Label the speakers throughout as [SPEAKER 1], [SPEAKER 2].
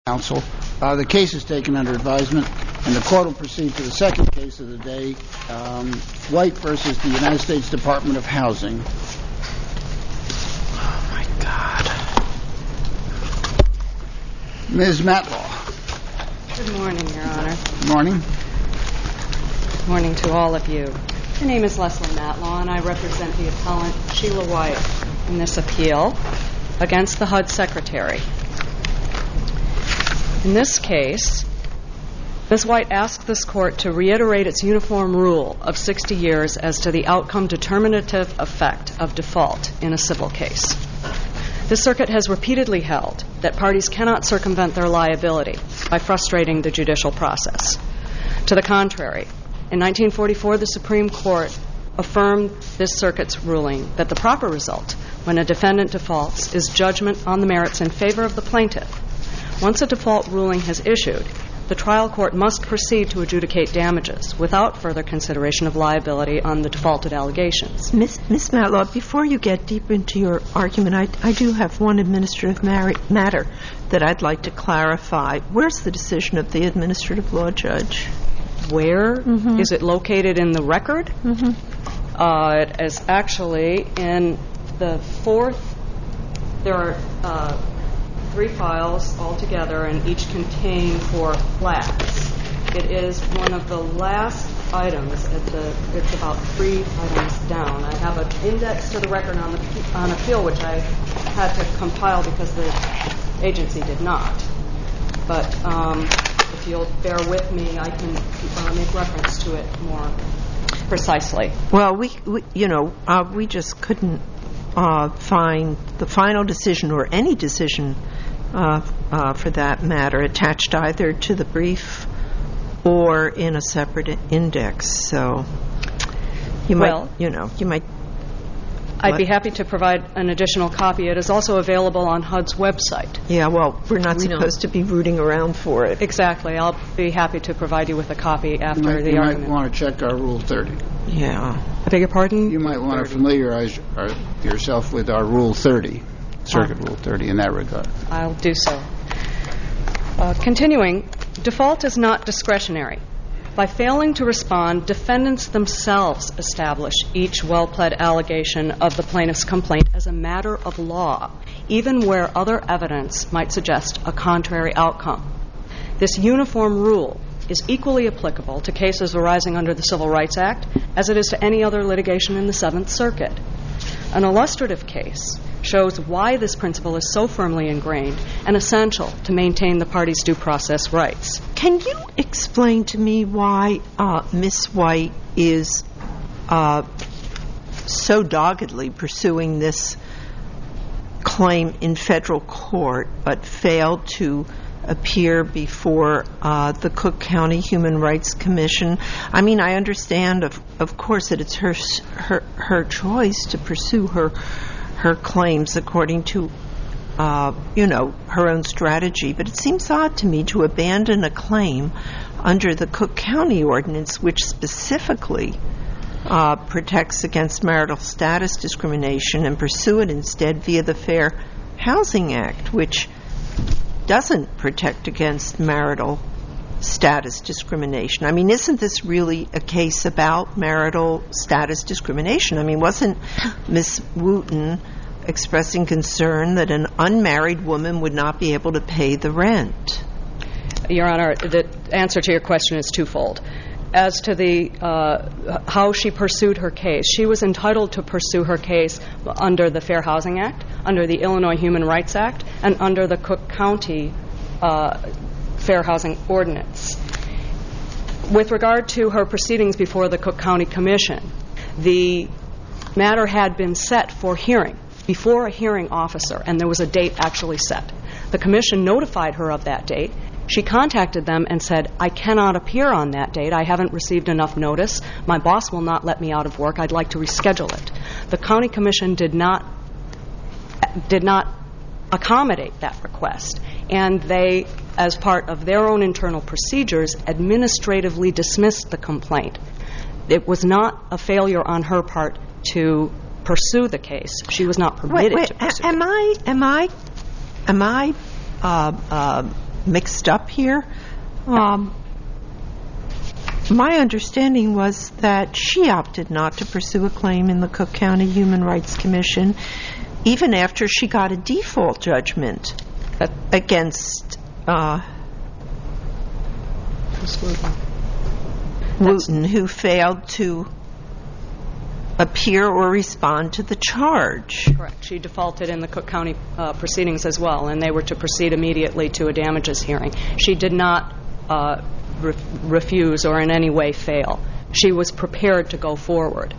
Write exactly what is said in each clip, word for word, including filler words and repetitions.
[SPEAKER 1] Council. Uh, the case is taken under advisement, and the court will proceed to the second case of the day, um, White versus the United States Department of Housing.
[SPEAKER 2] Oh, my God.
[SPEAKER 1] Miz Matlaw.
[SPEAKER 3] Good morning, Your Honor.
[SPEAKER 1] Good morning.
[SPEAKER 3] Good morning to all of you. My name is Leslie Matlaw, and I represent the appellant Sheila White in this appeal against the H U D Secretary. In this case, Miz White asked this court to reiterate its uniform rule of sixty years as to the outcome determinative effect of default in a civil case. This circuit has repeatedly held that parties cannot circumvent their liability by frustrating the judicial process. To the contrary, in nineteen forty-four, the Supreme Court affirmed this circuit's ruling that the proper result when a defendant defaults is judgment on the merits in favor of the plaintiff. Once a default ruling has issued, the trial court must proceed to adjudicate damages without further consideration of liability on the defaulted allegations.
[SPEAKER 2] Miz Miz Matlaw, before you get deep into your argument, I, I do have one administrative mar- matter that I'd like to clarify. Where's the decision of the administrative law judge?
[SPEAKER 3] Where
[SPEAKER 2] Mm-hmm.
[SPEAKER 3] is it located in the record?
[SPEAKER 2] Mm-hmm.
[SPEAKER 3] Uh, it is actually in the fourth. There are uh, three files altogether, and each contain four flags. It is one of the last items at the. It's about three items down. I have an index to the record on the on appeal, which I had to compile because the agency did not. But um, if you'll bear with me, I can uh, make reference to it more precisely.
[SPEAKER 2] Well, we, we you know, uh, we just couldn't uh, find the final decision or any decision, uh, uh, for that matter, attached either to the brief or in a separate index. So you might,
[SPEAKER 3] Well,
[SPEAKER 2] you know, you might.
[SPEAKER 3] I'd be happy to provide an additional copy. It is also available on H U D's website.
[SPEAKER 2] Yeah, well, we're not
[SPEAKER 3] We
[SPEAKER 2] supposed to be rooting around for it.
[SPEAKER 3] Exactly. I'll be happy to provide you with a copy after
[SPEAKER 1] You might,
[SPEAKER 3] the
[SPEAKER 1] you
[SPEAKER 3] argument.
[SPEAKER 1] might want to check our Rule thirty.
[SPEAKER 2] Yeah.
[SPEAKER 3] I beg your pardon?
[SPEAKER 1] You might want to familiarize our, yourself with our Rule thirty, Circuit
[SPEAKER 3] Ah.
[SPEAKER 1] Rule thirty, in that regard.
[SPEAKER 3] I'll do so. Uh, continuing, default is not discretionary. By failing to respond, defendants themselves establish each well-pled allegation of the plaintiff's complaint as a matter of law, even where other evidence might suggest a contrary outcome. This uniform rule is equally applicable to cases arising under the Civil Rights Act as it is to any other litigation in the Seventh Circuit. An illustrative case shows why this principle is so firmly ingrained and essential to maintain the parties' due process rights.
[SPEAKER 2] Can you explain to me why uh, Miss White is uh, so doggedly pursuing this claim in federal court but failed to appear before uh, the Cook County Human Rights Commission? I mean, I understand, of of course, that it's her her her choice to pursue her her claims according to uh, you know her own strategy, but it seems odd to me to abandon a claim under the Cook County ordinance, which specifically uh, protects against marital status discrimination, and pursue it instead via the Fair Housing Act, which doesn't protect against marital status discrimination. I mean, isn't this really a case about marital status discrimination? I mean, wasn't Miss Wooten expressing concern that an unmarried woman would not be able to pay the rent?
[SPEAKER 3] Your Honor, the answer to your question is twofold. As to the uh, how she pursued her case, she was entitled to pursue her case under the Fair Housing Act, under the Illinois Human Rights Act, and under the Cook County uh, Fair Housing Ordinance. With regard to her proceedings before the Cook County Commission, the matter had been set for hearing before a hearing officer, and there was a date actually set. The Commission notified her of that date. She contacted them and said, I cannot appear on that date. I haven't received enough notice. My boss will not let me out of work. I'd like to reschedule it. The County Commission did not did not accommodate that request, and they, as part of their own internal procedures, administratively dismissed the complaint. It was not a failure on her part to pursue the case. She was not permitted
[SPEAKER 2] wait, wait,
[SPEAKER 3] to pursue
[SPEAKER 2] am
[SPEAKER 3] it.
[SPEAKER 2] I am I am I uh, uh, mixed up here. Um, my understanding was that she opted not to pursue a claim in the Cook County Human Rights Commission even after she got a default judgment against uh, Wooten, who failed to appear or respond to the charge.
[SPEAKER 3] Correct. She defaulted in the Cook County uh, proceedings as well, and they were to proceed immediately to a damages hearing. She did not uh, re- refuse or in any way fail. She was prepared to go forward.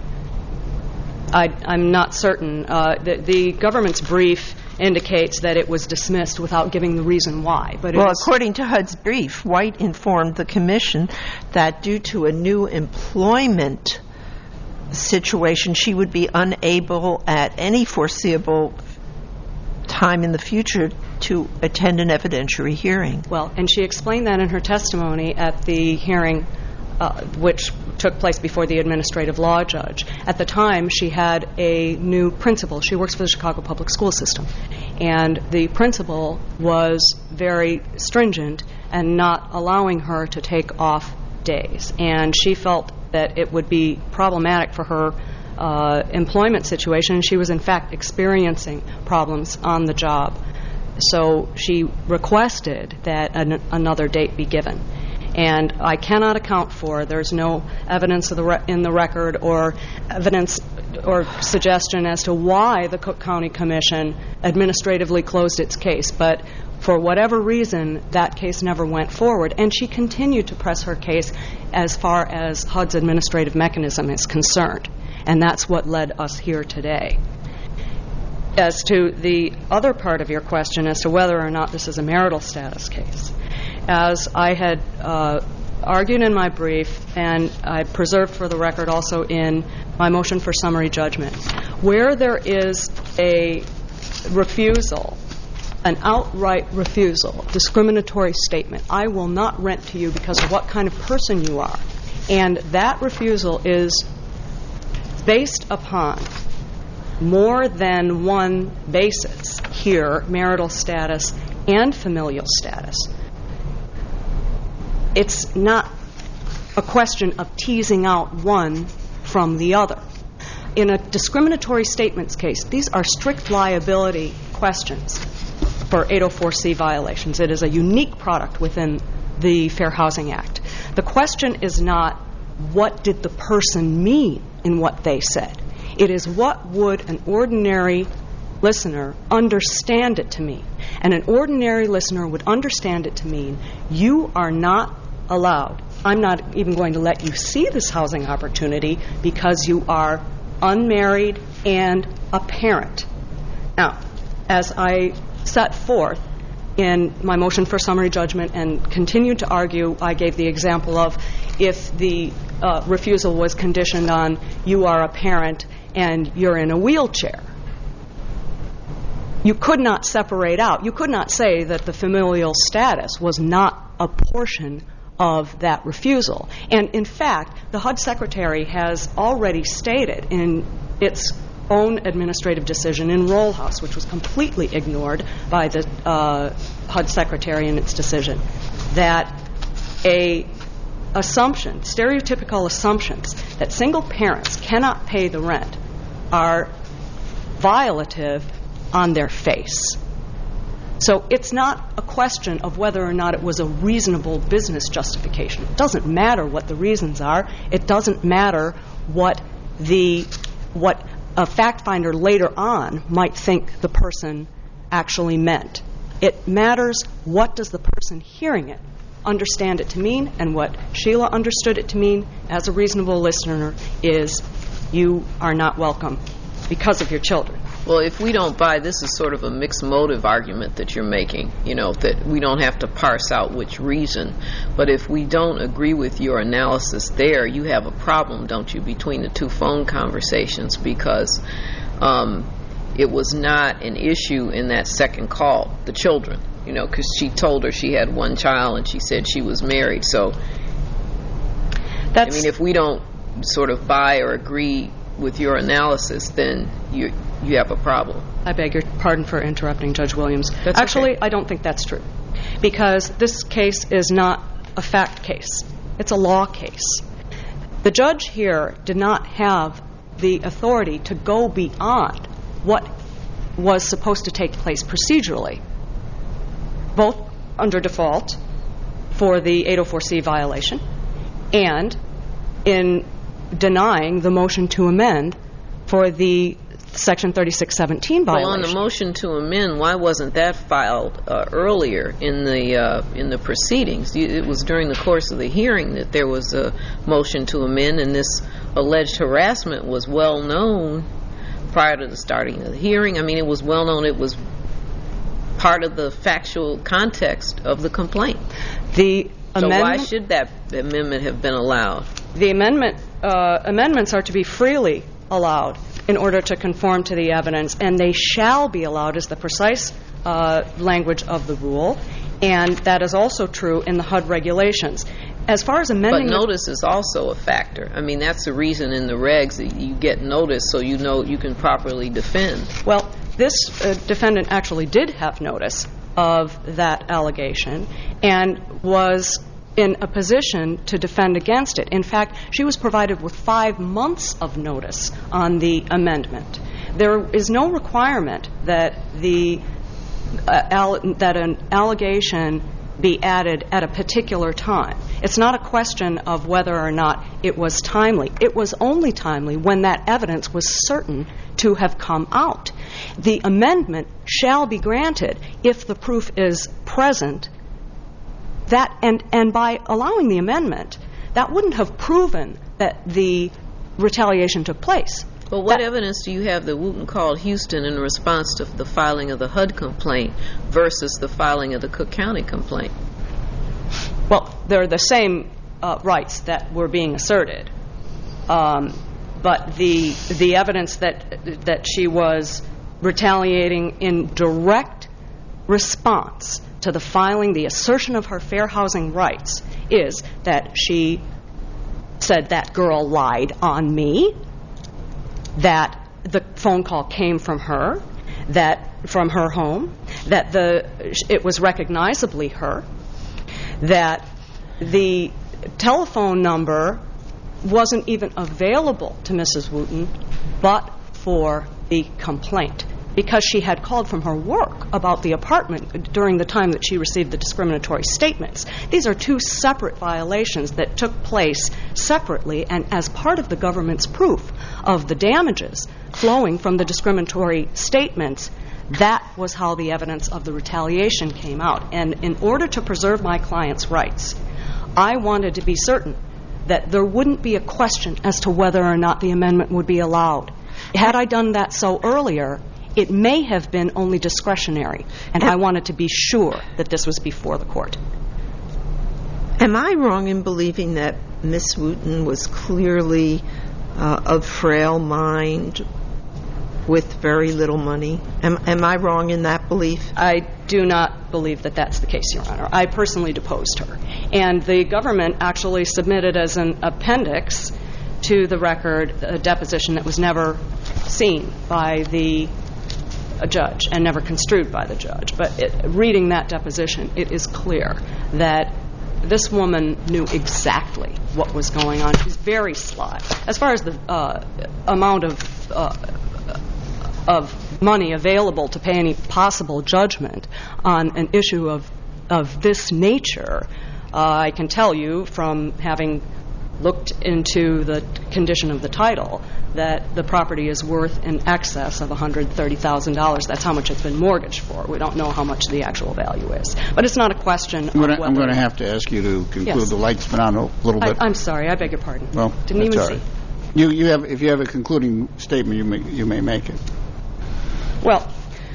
[SPEAKER 3] I, I'm not certain. Uh, the, the government's brief indicates that it was dismissed without giving the reason why. But it
[SPEAKER 2] well,
[SPEAKER 3] was,
[SPEAKER 2] according to H U D's brief, White informed the commission that due to a new employment situation, she would be unable at any foreseeable time in the future to attend an evidentiary hearing.
[SPEAKER 3] Well, and she explained that in her testimony at the hearing, uh, which took place before the administrative law judge. At the time, she had a new principal. She works for the Chicago Public School System. And the principal was very stringent and not allowing her to take off days. And she felt that it would be problematic for her uh, employment situation. She was, in fact, experiencing problems on the job. So she requested that an, another date be given. And I cannot account for, there's no evidence of the re- in the record or evidence or suggestion as to why the Cook County Commission administratively closed its case. But for whatever reason, that case never went forward, and she continued to press her case as far as H U D's administrative mechanism is concerned. And that's what led us here today. As to the other part of your question as to whether or not this is a marital status case, as I had uh, argued in my brief, and I preserved for the record also in my motion for summary judgment, where there is a refusal, an outright refusal, discriminatory statement, I will not rent to you because of what kind of person you are, and that refusal is based upon more than one basis here, marital status and familial status. It's not a question of teasing out one from the other. In a discriminatory statements case, these are strict liability questions for eight oh four C violations. It is a unique product within the Fair Housing Act. The question is not what did the person mean in what they said. It is what would an ordinary listener understand it to mean. And an ordinary listener would understand it to mean you are not allowed. I'm not even going to let you see this housing opportunity because you are unmarried and a parent. Now, as I set forth in my motion for summary judgment and continued to argue, I gave the example of if the uh, refusal was conditioned on you are a parent and you're in a wheelchair. You could not separate out. You could not say that the familial status was not a portion of that refusal. And in fact, the H U D Secretary has already stated in its own administrative decision in Roll House, which was completely ignored by the uh, H U D Secretary in its decision, that a assumption, stereotypical assumptions that single parents cannot pay the rent are violative on their face. So it's not a question of whether or not it was a reasonable business justification. It doesn't matter what the reasons are. It doesn't matter what the what a fact finder later on might think the person actually meant. It matters what does the person hearing it understand it to mean, and what Sheila understood it to mean as a reasonable listener is you are not welcome because of your children.
[SPEAKER 4] Well, if we don't buy, this is sort of a mixed motive argument that you're making, you know, that we don't have to parse out which reason. But if we don't agree with your analysis there, you have a problem, don't you, between the two phone conversations, because um, it was not an issue in that second call, the children, you know, because she told her she had one child and she said she was married. So, That's, I mean, if we don't sort of buy or agree with your analysis, then you you have a problem.
[SPEAKER 3] I beg your pardon for interrupting, Judge Williams.
[SPEAKER 4] That's
[SPEAKER 3] Actually,
[SPEAKER 4] okay.
[SPEAKER 3] I don't think that's true. because this case is not a fact case. It's a law case. The judge here did not have the authority to go beyond what was supposed to take place procedurally, both under default for the eight oh four C violation and in denying the motion to amend for the Section thirty-six seventeen violation.
[SPEAKER 4] Well, on the motion to amend, why wasn't that filed uh, earlier in the uh, in the proceedings? It was during the course of the hearing that there was a motion to amend, and this alleged harassment was well known prior to the starting of the hearing. I mean, it was well known. It was part of the factual context of the complaint.
[SPEAKER 3] The
[SPEAKER 4] so
[SPEAKER 3] amendment,
[SPEAKER 4] why should that amendment have been allowed?
[SPEAKER 3] The amendment uh, amendments are to be freely allowed in order to conform to the evidence, and they shall be allowed is the precise uh, language of the rule, and that is also true in the H U D regulations. As far as amending...
[SPEAKER 4] But notice is also a factor. I mean, that's the reason in the regs that you get notice so you know you can properly defend.
[SPEAKER 3] Well, this uh, defendant actually did have notice of that allegation and was in a position to defend against it. In fact, she was provided with five months of notice on the amendment. There is no requirement that the uh, al- that an allegation be added at a particular time. It's not a question of whether or not it was timely. It was only timely when that evidence was certain to have come out. The amendment shall be granted if the proof is present. That and, and by allowing the amendment, that wouldn't have proven that the retaliation took place.
[SPEAKER 4] Well, what
[SPEAKER 3] that,
[SPEAKER 4] evidence do you have that Wooten called Houston in response to the filing of the H U D complaint versus the filing of the Cook County complaint?
[SPEAKER 3] Well, they're the same uh, rights that were being asserted. Um, but the the evidence that that she was retaliating in direct response to the filing, the assertion of her fair housing rights, is that she said that girl lied on me, that the phone call came from her, that from her home, that the it was recognizably her, that the telephone number wasn't even available to Missus Wooten but for the complaint, because she had called from her work about the apartment during the time that she received the discriminatory statements. These are two separate violations that took place separately and as part of the government's proof of the damages flowing from the discriminatory statements. That was how the evidence of the retaliation came out. And in order to preserve my client's rights, I wanted to be certain that there wouldn't be a question as to whether or not the amendment would be allowed. Had I done that so earlier, it may have been only discretionary, and I wanted to be sure that this was before the court.
[SPEAKER 2] Am I wrong in believing that Miss Wooten was clearly uh, of frail mind with very little money? Am, am I wrong in that belief?
[SPEAKER 3] I do not believe that that's the case, Your Honor. I personally deposed her. And the government actually submitted as an appendix to the record a deposition that was never seen by the a judge and never construed by the judge. But it, reading that deposition, it is clear that this woman knew exactly what was going on. She's very sly. As far as the uh, amount of uh, of money available to pay any possible judgment on an issue of of this nature, uh, I can tell you from having looked into the condition of the title that the property is worth in excess of one hundred thirty thousand dollars. That's how much it's been mortgaged for. We don't know how much the actual value is. But it's not a question
[SPEAKER 1] I'm gonna,
[SPEAKER 3] of whether...
[SPEAKER 1] I'm going to have to ask you to conclude.
[SPEAKER 3] Yes.
[SPEAKER 1] The light's been on a little bit.
[SPEAKER 3] I, I'm sorry. I beg your pardon.
[SPEAKER 1] Well,
[SPEAKER 3] Didn't
[SPEAKER 1] that's
[SPEAKER 3] even
[SPEAKER 1] all
[SPEAKER 3] see.
[SPEAKER 1] right. You, you have, if you have a concluding statement, you may, you may make it.
[SPEAKER 3] Well,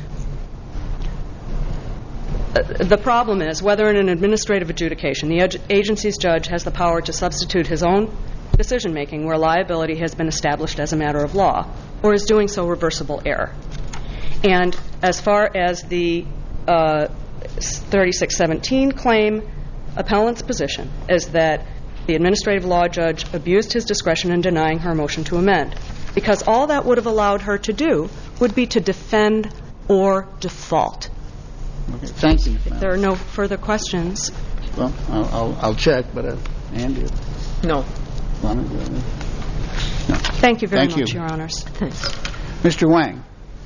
[SPEAKER 3] the problem is whether in an administrative adjudication the ag- agency's judge has the power to substitute his own decision-making where liability has been established as a matter of law, or is doing so reversible error. And as far as the uh, thirty-six seventeen claim, appellant's position is that the administrative law judge abused his discretion in denying her motion to amend, because all that would have allowed her to do would be to defend or default.
[SPEAKER 1] Okay, thank you.
[SPEAKER 3] If there are no further questions.
[SPEAKER 1] Well, I'll, I'll, I'll check, but uh, Andy,
[SPEAKER 4] No.
[SPEAKER 1] want to go there?
[SPEAKER 3] Thank you very
[SPEAKER 1] Thank
[SPEAKER 3] much,
[SPEAKER 1] you.
[SPEAKER 3] Your Honors.
[SPEAKER 2] Thanks.
[SPEAKER 1] Mister Wang.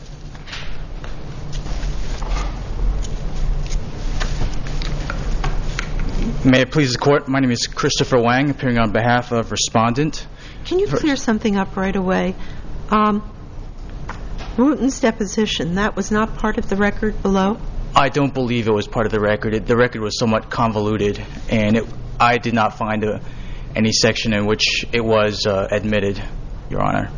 [SPEAKER 5] May it please the Court, my name is Christopher Wang, appearing on behalf of Respondent.
[SPEAKER 2] Can you clear something up right away? Um, Wooten's deposition, that was not part of the record below?
[SPEAKER 5] I don't believe it was part of the record. It, the record was somewhat convoluted, and it, I did not find a, any section in which it was uh, admitted, Your Honor.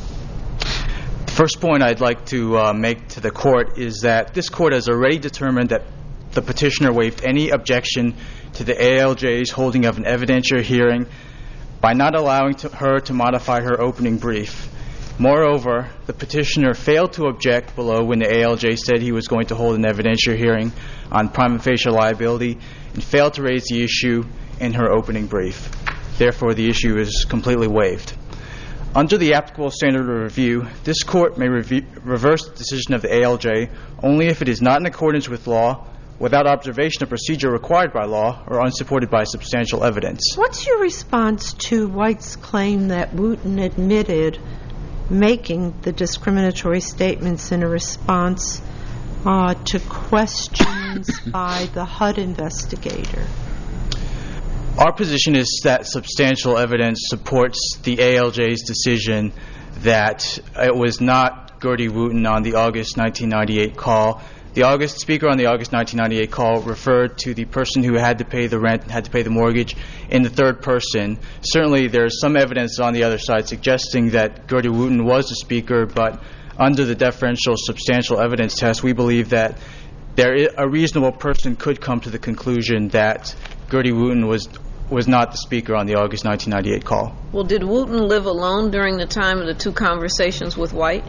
[SPEAKER 5] The first point I'd like to uh, make to the Court is that this Court has already determined that the petitioner waived any objection to the A L J's holding of an evidentiary hearing by not allowing to her to modify her opening brief. Moreover, the petitioner failed to object below when the A L J said he was going to hold an evidentiary hearing on prima facie liability and failed to raise the issue in her opening brief. Therefore, the issue is completely waived. Under the applicable standard of review, this Court may rev- reverse the decision of the A L J only if it is not in accordance with law, without observation of procedure required by law, or unsupported by substantial evidence.
[SPEAKER 2] What's your response to White's claim that Wooten admitted making the discriminatory statements in a response uh, to questions by the H U D investigator?
[SPEAKER 5] Our position is that substantial evidence supports the A L J's decision that it was not Gertie Wooten on the August nineteen ninety-eight call. The August speaker on the August nineteen ninety-eight call referred to the person who had to pay the rent, had to pay the mortgage in the third person. Certainly there's some evidence on the other side suggesting that Gertie Wooten was the speaker, but under the deferential substantial evidence test, we believe that there is, a reasonable person could come to the conclusion that Gertie Wooten was was not the speaker on the August nineteen ninety-eight call.
[SPEAKER 4] Well, did Wooten live alone during the time of the two conversations with White?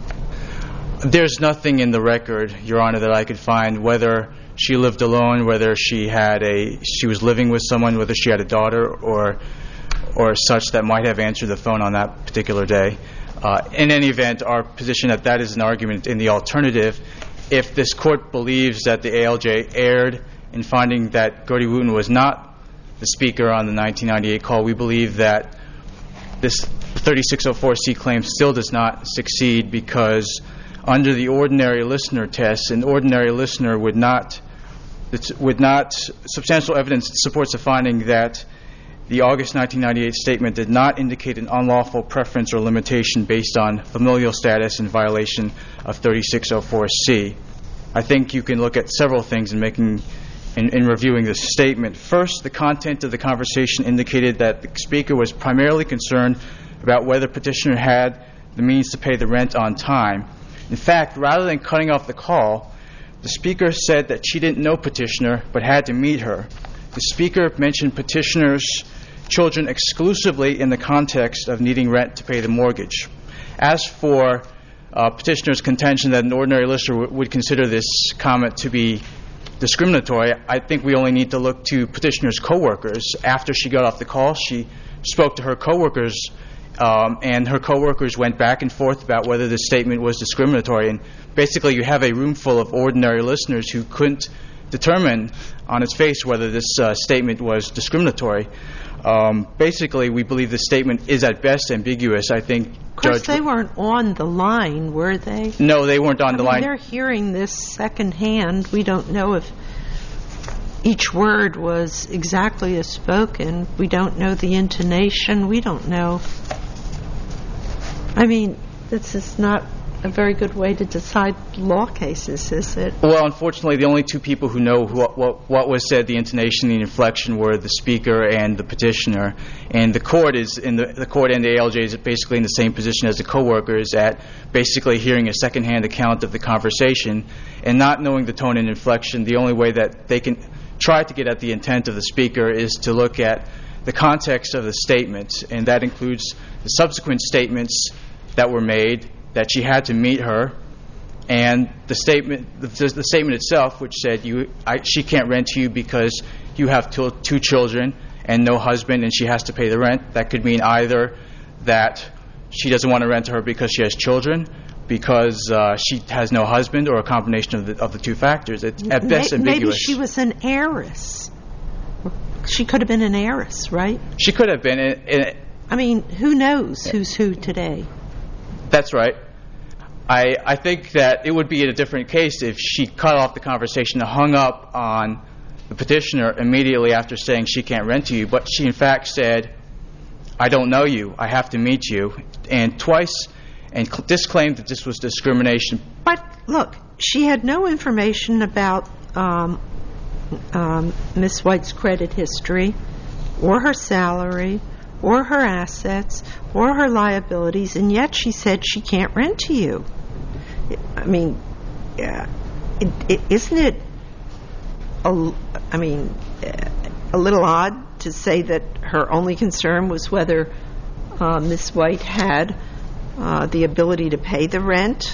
[SPEAKER 5] There's nothing in the record, Your Honor, that I could find whether she lived alone, whether she had a she was living with someone, whether she had a daughter or or such that might have answered the phone on that particular day. Uh, in any event, our position that that is an argument in the alternative. If this Court believes that the A L J erred in finding that Gertie Wooten was not the speaker on the nineteen ninety-eight call, we believe that this thirty-six oh four C claim still does not succeed because under the ordinary listener test, an ordinary listener would not, would not, substantial evidence supports the finding that the August nineteen ninety-eight statement did not indicate an unlawful preference or limitation based on familial status in violation of thirty-six oh four C. I think you can look at several things in making, in, in reviewing this statement. First, the content of the conversation indicated that the speaker was primarily concerned about whether petitioner had the means to pay the rent on time. In fact, rather than cutting off the call, the speaker said that she didn't know petitioner but had to meet her. The speaker mentioned petitioner's children exclusively in the context of needing rent to pay the mortgage. As for uh, petitioner's contention that an ordinary listener w- would consider this comment to be discriminatory, I think we only need to look to petitioner's coworkers. After she got off the call, she spoke to her coworkers Um, and her coworkers went back and forth about whether the statement was discriminatory. And basically, you have a room full of ordinary listeners who couldn't determine on its face whether this uh, statement was discriminatory. Um, basically, we believe the statement is at best ambiguous. I think.
[SPEAKER 2] Of course,
[SPEAKER 5] Judge
[SPEAKER 2] they weren't on the line, were they?
[SPEAKER 5] No, they weren't on
[SPEAKER 2] I
[SPEAKER 5] the
[SPEAKER 2] mean,
[SPEAKER 5] line.
[SPEAKER 2] They're hearing this secondhand. We don't know if each word was exactly as spoken. We don't know the intonation. We don't know. I mean, this is not a very good way to decide law cases, is it?
[SPEAKER 5] Well, unfortunately, the only two people who know what, what, what was said, the intonation, the inflection, were the speaker and the petitioner. And the court is in the, the court and the A L J is basically in the same position as the coworkers at basically hearing a secondhand account of the conversation and not knowing the tone and inflection. The only way that they can try to get at the intent of the speaker is to look at the context of the statement, and that includes the subsequent statements that were made, that she had to meet her, and the statement, the, the statement itself, which said you, I, she can't rent to you because you have two, two children and no husband, and she has to pay the rent. That could mean either that she doesn't want to rent to her because she has children, because uh, she has no husband, or a combination of the, of the two factors. It's at best ambiguous.
[SPEAKER 2] Maybe she was an heiress. She could have been an heiress, right?
[SPEAKER 5] She could have been. It, it,
[SPEAKER 2] I mean, who knows who's who today?
[SPEAKER 5] That's right. I I think that it would be a different case if she cut off the conversation and hung up on the petitioner immediately after saying she can't rent to you, but she in fact said, I don't know you, I have to meet you, and twice, and cl- disclaimed that this was discrimination.
[SPEAKER 2] But look, she had no information about um, um, Miss White's credit history, or her salary, or her assets, or her liabilities, and yet she said she can't rent to you. I mean, yeah, it, it, isn't it, a, I mean, a little odd to say that her only concern was whether uh, Miss White had uh, the ability to pay the rent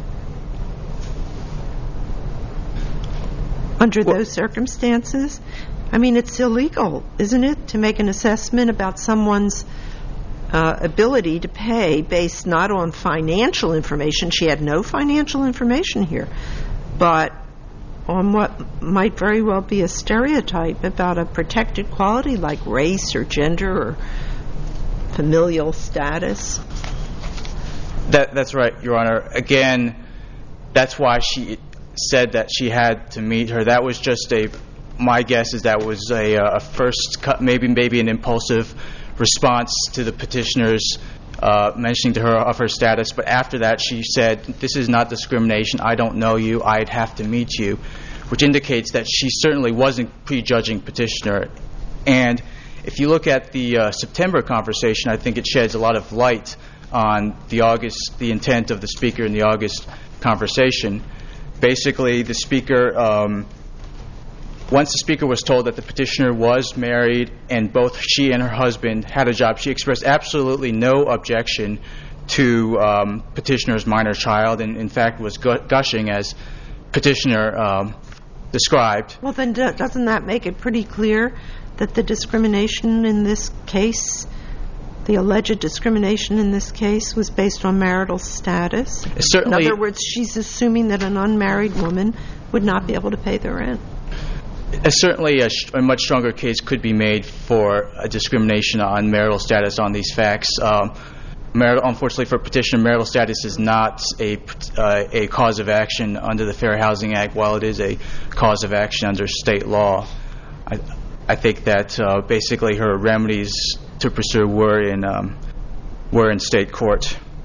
[SPEAKER 2] under well, those circumstances? I mean, it's illegal, isn't it, to make an assessment about someone's uh, ability to pay based not on financial information. She had no financial information here, but on what might very well be a stereotype about a protected quality like race or gender or familial status.
[SPEAKER 5] That, that's right, Your Honor. Again, that's why she said that she had to meet her. That was just a, my guess is that was a, a first cut, maybe maybe an impulsive response to the petitioner's uh, mentioning to her of her status. But after that, she said, this is not discrimination. I don't know you. I'd have to meet you, which indicates that she certainly wasn't prejudging petitioner. And if you look at the uh, September conversation, I think it sheds a lot of light on the August, the intent of the speaker in the August conversation. Basically, the speaker, um, once the speaker was told that the petitioner was married and both she and her husband had a job, she expressed absolutely no objection to um, petitioner's minor child, and in fact was gu- gushing as petitioner um, described.
[SPEAKER 2] Well, then do- doesn't that make it pretty clear that the discrimination in this case, the alleged discrimination in this case, was based on marital status?
[SPEAKER 5] Certainly.
[SPEAKER 2] In other words, she's assuming that an unmarried woman would not be able to pay the rent.
[SPEAKER 5] Uh, certainly a, sh- a much stronger case could be made for a discrimination on marital status on these facts. Um, marital, unfortunately for petitioner, marital status is not a, uh, a cause of action under the Fair Housing Act, while it is a cause of action under state law. I, I think that uh, basically her remedies to pursue were in um, were in state court.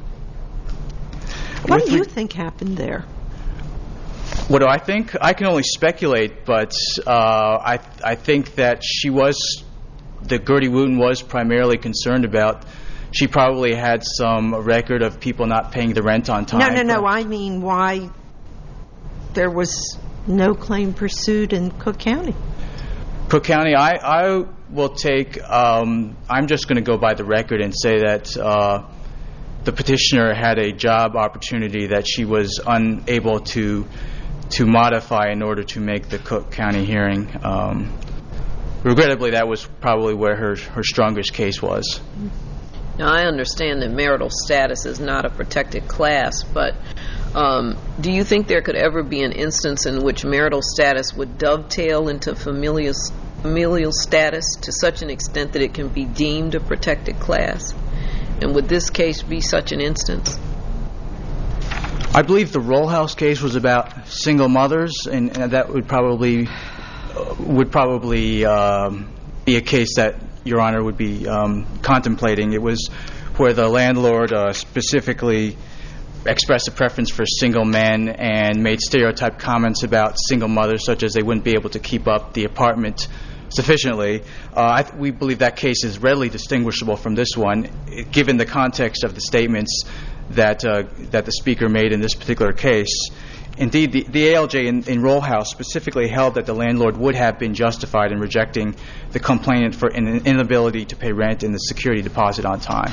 [SPEAKER 2] What
[SPEAKER 5] With
[SPEAKER 2] do you
[SPEAKER 5] re-
[SPEAKER 2] think happened there?
[SPEAKER 5] What do I think? I can only speculate, but uh, I I think that she was, that Gertie Wooten was primarily concerned about. She probably had some record of people not paying the rent on time.
[SPEAKER 2] No, no, no. I mean, why there was no claim pursued in Cook County?
[SPEAKER 5] Cook County, I, I will take, um, I'm just going to go by the record and say that uh, the petitioner had a job opportunity that she was unable to to modify in order to make the Cook County hearing. Um, regrettably, that was probably where her, her strongest case was.
[SPEAKER 4] Now, I understand that marital status is not a protected class, but um, do you think there could ever be an instance in which marital status would dovetail into familial, familial status to such an extent that it can be deemed a protected class? And would this case be such an instance?
[SPEAKER 5] I believe the Roll House case was about single mothers, and, and that would probably uh, would probably um, be a case that Your Honor would be um, contemplating. It was where the landlord uh, specifically expressed a preference for single men and made stereotype comments about single mothers, such as they wouldn't be able to keep up the apartment sufficiently. Uh, I th- we believe that case is readily distinguishable from this one, given the context of the statements that uh, that the speaker made in this particular case. Indeed, the, the A L J in, in Roll House specifically held that the landlord would have been justified in rejecting the complainant for an inability to pay rent and the security deposit on time.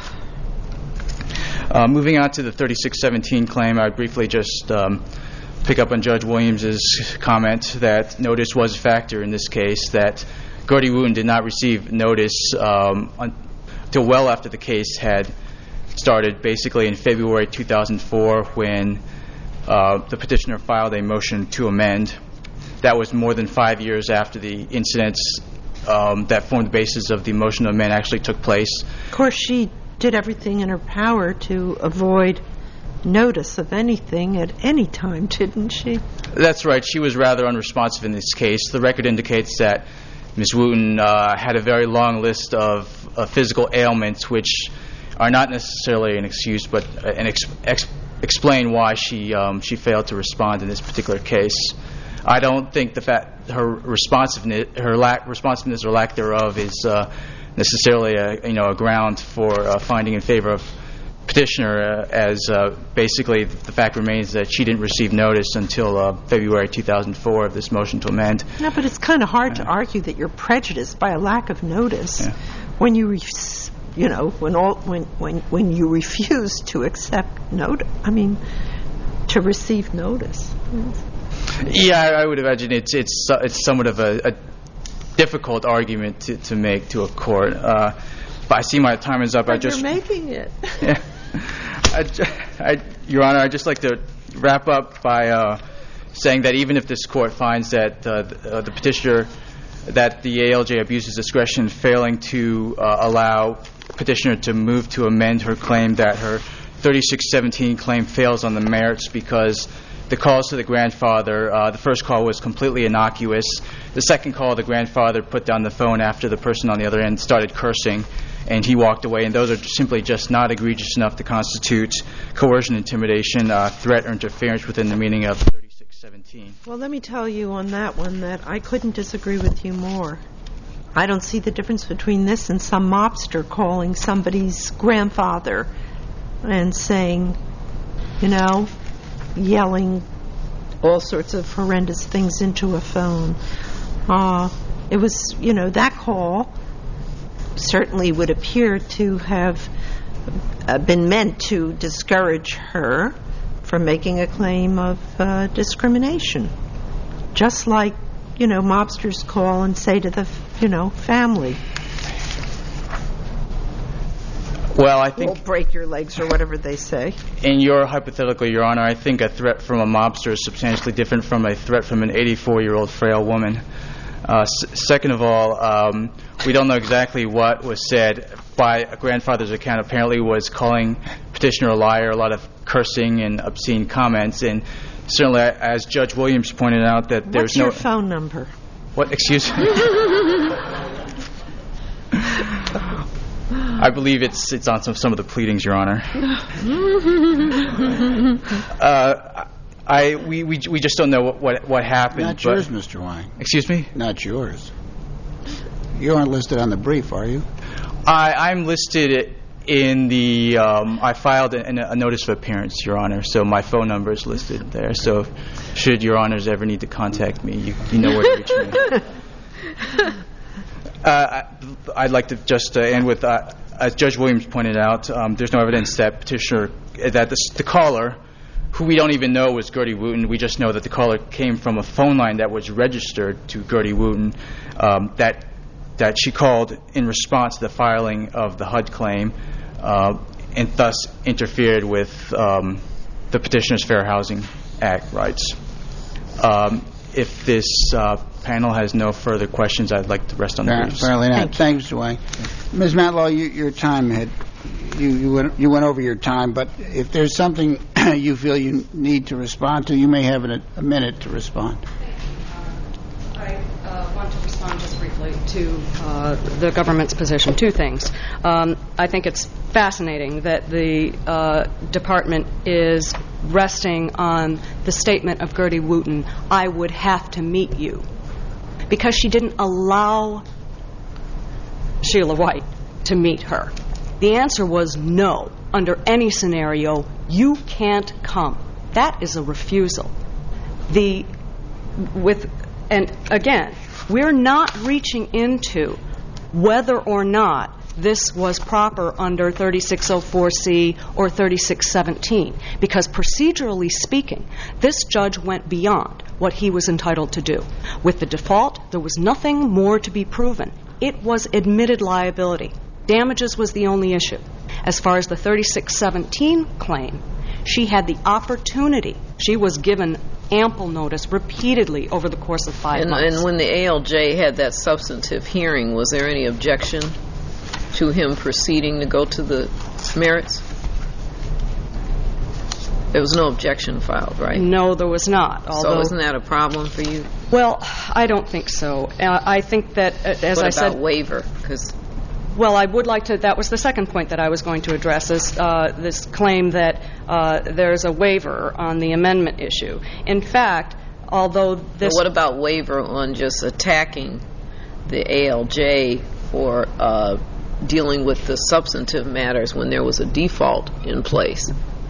[SPEAKER 5] Uh, moving on to the thirty-six seventeen claim, I would briefly just um, pick up on Judge Williams' comment that notice was a factor in this case, that Gertie Wooten did not receive notice um, until well after the case had started basically in February two thousand four when uh, the petitioner filed a motion to amend. That was more than five years after the incidents um, that formed the basis of the motion to amend actually took place.
[SPEAKER 2] Of course, she did everything in her power to avoid notice of anything at any time, didn't she?
[SPEAKER 5] That's right. She was rather unresponsive in this case. The record indicates that Miz Wooten uh, had a very long list of uh, physical ailments, which are not necessarily an excuse, but an ex- ex- explain why she um, she failed to respond in this particular case. I don't think the fact her responsiveness, her lack responsiveness or lack thereof, is uh, necessarily a you know a ground for uh, finding in favor of petitioner, uh, as uh, basically the fact remains that she didn't receive notice until uh, February two thousand four of this motion to amend.
[SPEAKER 2] No, but it's kind of hard to argue that you're prejudiced by a lack of notice
[SPEAKER 5] Yeah.
[SPEAKER 2] when you, re- you know, when all when when when you refuse to accept notice. I mean, to receive notice.
[SPEAKER 5] Yeah, I, I would imagine it's it's uh, it's somewhat of a, a difficult argument to, to make to a court. Uh, but I see my time is up.
[SPEAKER 2] But
[SPEAKER 5] I just
[SPEAKER 2] you're making it.
[SPEAKER 5] Yeah. I, I, Your Honor, I'd just like to wrap up by uh, saying that even if this court finds that uh, the, uh, the petitioner, that the A L J abuses discretion failing to uh, allow petitioner to move to amend her claim, that her thirty-six seventeen claim fails on the merits because the calls to the grandfather, uh, the first call was completely innocuous. The second call, the grandfather put down the phone after the person on the other end started cursing, and he walked away, and those are simply just not egregious enough to constitute coercion, intimidation, uh, threat, or interference within the meaning of thirty-six seventeen.
[SPEAKER 2] Well, let me tell you on that one that I couldn't disagree with you more. I don't see the difference between this and some mobster calling somebody's grandfather and saying, you know, yelling all sorts of horrendous things into a phone. Uh, it was, you know, that call certainly would appear to have uh, been meant to discourage her from making a claim of uh, discrimination. Just like, you know, mobsters call and say to the, you know, family,
[SPEAKER 5] Well, I think
[SPEAKER 2] we'll break your legs or whatever they say.
[SPEAKER 5] in your hypothetical, Your Honor, I think a threat from a mobster is substantially different from a threat from an eighty-four-year-old frail woman. Uh, s- second of all, um, we don't know exactly what was said. By a grandfather's account, apparently was calling petitioner a liar, a lot of cursing and obscene comments, and certainly, as Judge Williams pointed out, that there's
[SPEAKER 2] What's
[SPEAKER 5] no...
[SPEAKER 2] your phone number?
[SPEAKER 5] What? Excuse me? I believe it's it's on some, some of the pleadings, Your Honor. uh, I we, we we just don't know what what, what happened.
[SPEAKER 1] Not
[SPEAKER 5] but,
[SPEAKER 1] yours, Mister Wang.
[SPEAKER 5] Excuse me?
[SPEAKER 1] Not yours. You aren't listed on the brief, are you?
[SPEAKER 5] I I'm listed in the um, I filed a, a notice of appearance, Your Honor. So my phone number is listed there. So should Your Honors ever need to contact me, you you know where to reach me. Uh, I'd like to just uh, end with, uh, as Judge Williams pointed out, um, there's no evidence that petitioner, that the, the caller, who we don't even know was Gertie Wooten, we just know that the caller came from a phone line that was registered to Gertie Wooten, um, that that she called in response to the filing of the H U D claim, uh, and thus interfered with um, the petitioner's Fair Housing Act rights. Um, if this uh, panel has no further questions, I'd like to rest on the briefs.
[SPEAKER 1] Apparently not.
[SPEAKER 2] Thank you.
[SPEAKER 1] Thanks, Mister Wang. Miz Matlaw, you, your time had you you went you went over your time, but if there's something you feel you need to respond to, you may have a, a minute to respond.
[SPEAKER 3] I uh, want to respond just briefly to uh, the government's position. Two things. Um, I think it's fascinating that the uh, department is resting on the statement of Gertie Wooten, I would have to meet you, because she didn't allow Sheila White to meet her. The answer was no. Under any scenario, you can't come. That is a refusal. The with and again, we're not reaching into whether or not this was proper under thirty-six oh four C or thirty-six seventeen, because procedurally speaking, this judge went beyond what he was entitled to do. With the default, there was nothing more to be proven. It was admitted liability. Damages was the only issue. As far as the thirty-six seventeen claim, she had the opportunity. She was given ample notice repeatedly over the course of five
[SPEAKER 4] and,
[SPEAKER 3] months.
[SPEAKER 4] And when the A L J had that substantive hearing, was there any objection to him proceeding to go to the merits? There was no objection filed, right?
[SPEAKER 3] No, there was not. Although,
[SPEAKER 4] so isn't that a problem for you?
[SPEAKER 3] Well, I don't think so. Uh, I think that, uh, as
[SPEAKER 4] what
[SPEAKER 3] I
[SPEAKER 4] said... What about waiver? Because...
[SPEAKER 3] Well, I would like to, that was the second point that I was going to address, is uh, this claim that uh, there's a waiver on the amendment issue. In fact, although this...
[SPEAKER 4] But what about waiver on just attacking the A L J for uh, dealing with the substantive matters when there was a default in place?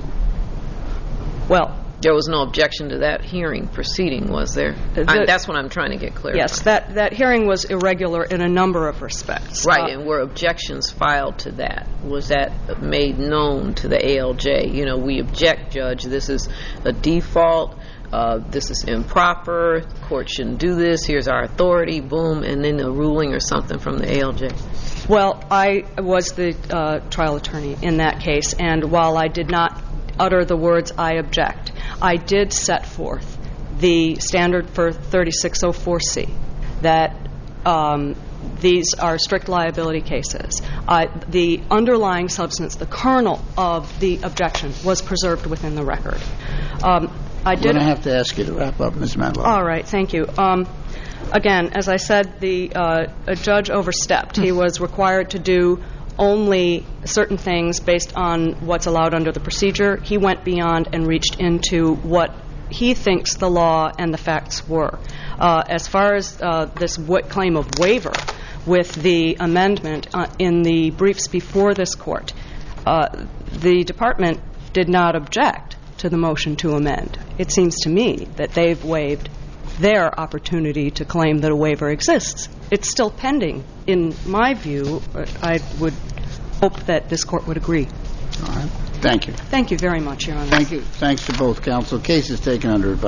[SPEAKER 3] Well...
[SPEAKER 4] There was no objection to that hearing proceeding, was there? The, I, that's what I'm trying to get clear.
[SPEAKER 3] Yes, that, that hearing was irregular in a number of respects.
[SPEAKER 4] Right,
[SPEAKER 3] uh,
[SPEAKER 4] and were objections filed to that? Was that made known to the A L J? You know, we object, Judge, this is a default, uh, this is improper, the court shouldn't do this, here's our authority, boom, and then a ruling or something from the A L J.
[SPEAKER 3] Well, I was the uh, trial attorney in that case, and while I did not utter the words "I object," I did set forth the standard for thirty-six oh four C, that um, these are strict liability cases. Uh, the underlying substance, the kernel of the objection, was preserved within the record. Um, I did.
[SPEAKER 1] I'm going to have to ask you to wrap up, Miz Matlow.
[SPEAKER 3] All right, thank you. Um, again, as I said, the uh, a judge overstepped. He was required to do only certain things based on what's allowed under the procedure. He went beyond and reached into what he thinks the law and the facts were. Uh, as far as uh, this w- claim of waiver with the amendment uh, in the briefs before this court, uh, the department did not object to the motion to amend. It seems to me that they've waived their opportunity to claim that a waiver exists. It's still pending. In my view, I would hope that this court would agree.
[SPEAKER 1] All right. Thank you.
[SPEAKER 3] Thank you very much, Your Honor.
[SPEAKER 1] Thank you. Thanks to both counsel. Case is taken under advice.